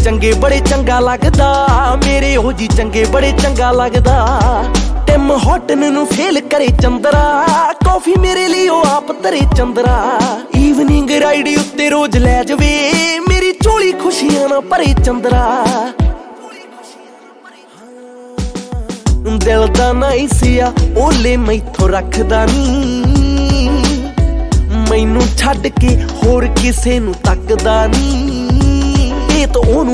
ਚੰਗੇ ਬੜੇ ਚੰਗਾ ਲੱਗਦਾ, ਮੇਰੇ ਉਹ ਜੀ ਚੰਗੇ ਬੜੇ ਚੰਗਾ ਲੱਗਦਾ। ਟਿਮ ਹੌਟਨ ਨੂੰ ਫੇਲ ਕਰੇ ਚੰਦਰਾ, ਕਾਫੀ ਮੇਰੇ ਲਈ ਉਹ ਆਪ ਧਰੇ ਚੰਦਰਾ। ਈਵਨਿੰਗ ਰਾਈਡ ਉੱਤੇ ਰੋਜ਼ ਲੈ ਜਾਵੇ, ਮੇਰੀ ਝੋਲੀ ਖੁਸ਼ੀਆਂ ਨਾਲ ਭਰੇ ਚੰਦਰਾ। ਦਿਲ ਦਾ ਨਾਈਸੀਆ ਓਲੇ ਮੈਥੋਂ ਰੱਖਦਾ ਨੀ, ਮੈਨੂੰ ਛੱਡ ਕੇ ਹੋਰ ਕਿਸੇ ਨੂੰ ਤੱਕਦਾ ਨੀ। ਇਹ ਤਾਂ ਉਹਨੂੰ